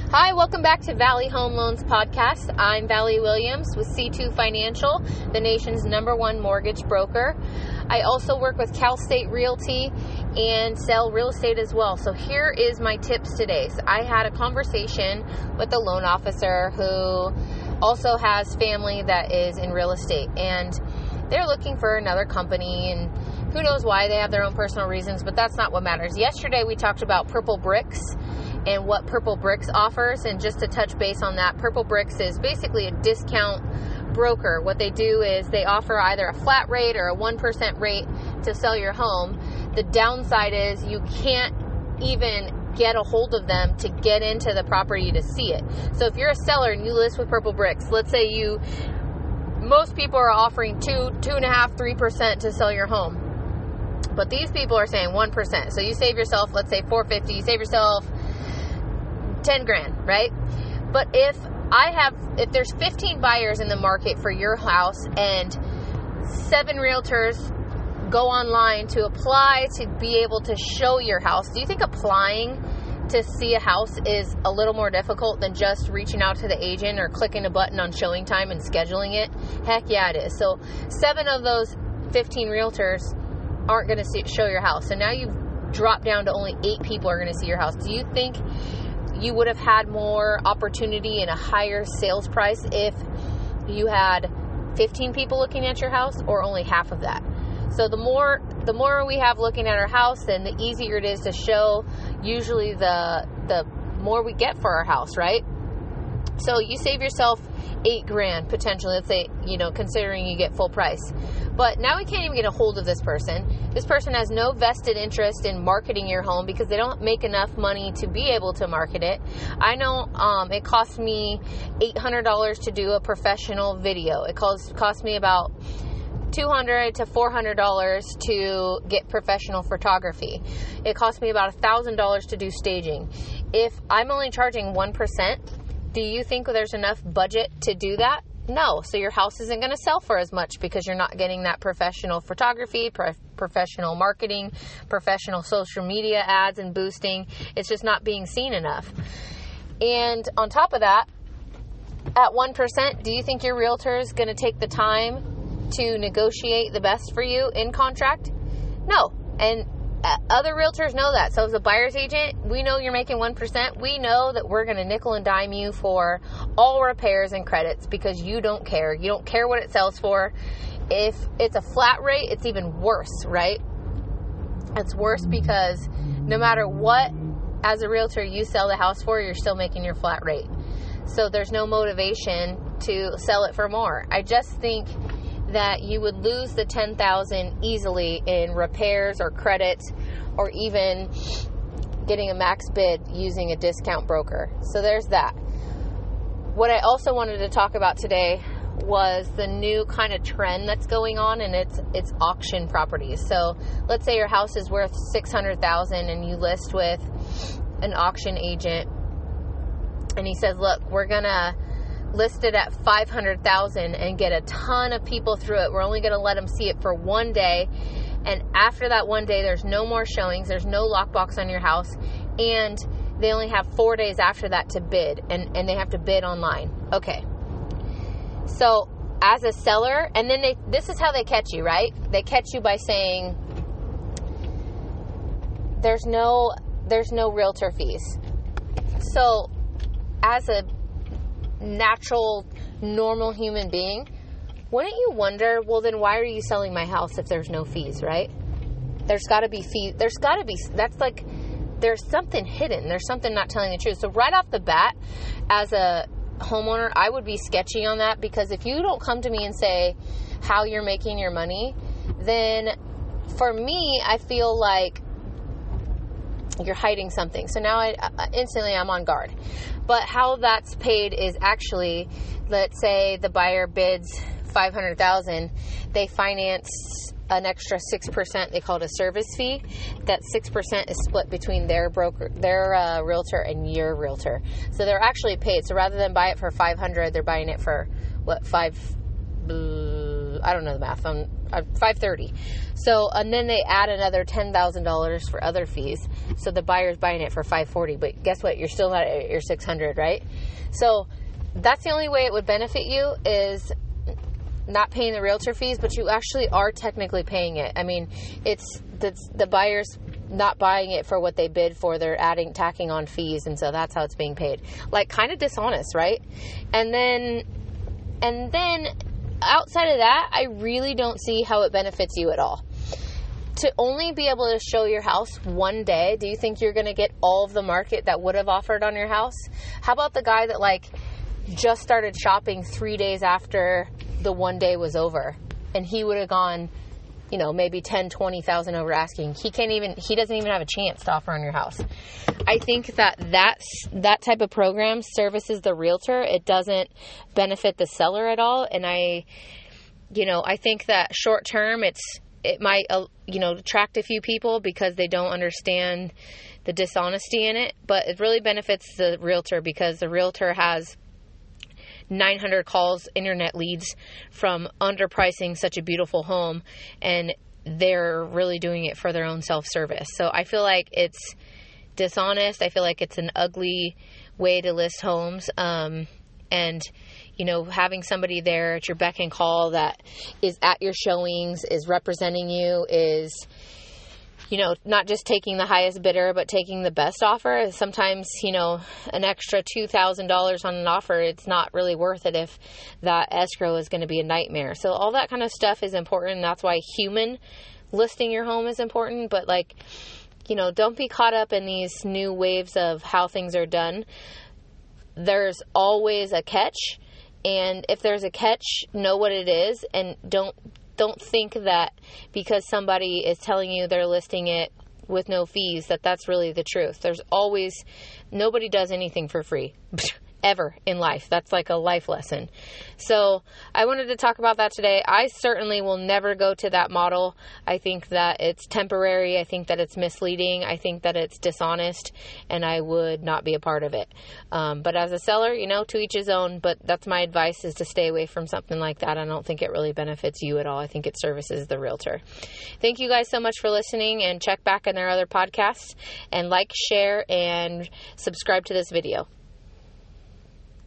Hi, welcome back to Valley Home Loans Podcast. I'm Valley Williams with C2 Financial, the nation's #1 mortgage broker. I also work with Cal State Realty and sell real estate as well. So here is my tips today. So I had a conversation with a loan officer who also has family that is in real estate, and they're looking for another company, and who knows why. They have their own personal reasons, but that's not what matters. Yesterday we talked about Purple Bricks and what Purple Bricks offers, and just to touch base on that, Purple Bricks is basically a discount broker. What they do is they offer either a flat rate or a 1% rate to sell your home. The downside is you can't even get a hold of them to get into the property to see it. So if you're a seller and you list with Purple Bricks, let's say most people are offering 2.5%, 3% to sell your home. But these people are saying 1%. So you save yourself, let's say $450, you save yourself $10,000, right? But if there's 15 buyers in the market for your house and 7 realtors go online to apply to be able to show your house, do you think applying to see a house is a little more difficult than just reaching out to the agent or clicking a button on showing time and scheduling it? Heck yeah, it is. So 7 of those 15 realtors aren't going to show your house. So now you've dropped down to only 8 people are going to see your house. Do you think you would have had more opportunity and a higher sales price if you had 15 people looking at your house, or only half of that? So the more we have looking at our house, then the easier it is to show. Usually the more we get for our house, right? So you save yourself $8,000 potentially, let's say, considering you get full price. But now we can't even get a hold of this person. This person has no vested interest in marketing your home because they don't make enough money to be able to market it. I know it cost me $800 to do a professional video. It cost me about $200 to $400 to get professional photography. It cost me about $1,000 to do staging. If I'm only charging 1%, do you think there's enough budget to do that? No. So your house isn't going to sell for as much because you're not getting that professional photography, professional marketing, professional social media ads and boosting. It's just not being seen enough. And on top of that, at 1%, do you think your realtor is going to take the time to negotiate the best for you in contract? No. And other realtors know that. So as a buyer's agent, we know you're making 1%. We know that we're going to nickel and dime you for all repairs and credits because you don't care. You don't care what it sells for. If it's a flat rate, it's even worse, right? It's worse because no matter what, as a realtor, you sell the house for, you're still making your flat rate. So there's no motivation to sell it for more. I just think that you would lose the $10,000 easily in repairs or credits, or even getting a max bid using a discount broker. So there's that. What I also wanted to talk about today was the new kind of trend that's going on, and it's auction properties. So let's say your house is worth $600,000 and you list with an auction agent, and he says, look, we're gonna list it at $500,000 and get a ton of people through it. We're only going to let them see it for one day. And after that one day, there's no more showings. There's no lockbox on your house. And they only have 4 days after that to bid. And they have to bid online. Okay. So as a seller, and then this is how they catch you, right? They catch you by saying there's no realtor fees. So as a natural, normal human being, wouldn't you wonder, well, then why are you selling my house if there's no fees, right? There's got to be fees. That's like, there's something hidden. There's something not telling the truth. So right off the bat, as a homeowner, I would be sketchy on that, because if you don't come to me and say how you're making your money, then for me, I feel like you're hiding something. So now instantly I'm on guard. But how that's paid is actually, let's say the buyer bids $500,000, they finance an extra 6%. They call it a service fee. That 6% is split between their broker, their realtor, and your realtor. So they're actually paid. So rather than buy it for $500, they're buying it for $500 I don't know the math, $530. So, and then they add another $10,000 for other fees. So the buyer's buying it for $540, but guess what? You're still not at your $600, right? So that's the only way it would benefit you, is not paying the realtor fees, but you actually are technically paying it. I mean, it's the buyer's not buying it for what they bid for. They're tacking on fees, and so that's how it's being paid. Like, kind of dishonest, right? And then outside of that, I really don't see how it benefits you at all. To only be able to show your house one day, do you think you're going to get all of the market that would have offered on your house? How about the guy that like just started shopping 3 days after the one day was over, and he would have gone, you know, maybe 10, 20,000 over asking. He doesn't even have a chance to offer on your house. I think that type of program services the realtor. It doesn't benefit the seller at all. And I think that short term, it might, attract a few people because they don't understand the dishonesty in it, but it really benefits the realtor because the realtor has 900 calls, internet leads from underpricing such a beautiful home, and they're really doing it for their own self-service. So I feel like it's dishonest. I feel like it's an ugly way to list homes. And, having somebody there at your beck and call that is at your showings, is representing you, is, not just taking the highest bidder, but taking the best offer. Sometimes, an extra $2,000 on an offer, it's not really worth it if that escrow is going to be a nightmare. So all that kind of stuff is important. And that's why human listing your home is important. But don't be caught up in these new waves of how things are done. There's always a catch. And if there's a catch, know what it is, and don't think that because somebody is telling you they're listing it with no fees, that's really the truth. Nobody does anything for free ever in life. That's like a life lesson. So I wanted to talk about that today. I certainly will never go to that model. I think that it's temporary. I think that it's misleading. I think that it's dishonest, and I would not be a part of it. But as a seller, to each his own, but that's my advice, is to stay away from something like that. I don't think it really benefits you at all. I think it services the realtor. Thank you guys so much for listening, and check back on their other podcasts, and like, share, and subscribe to this video.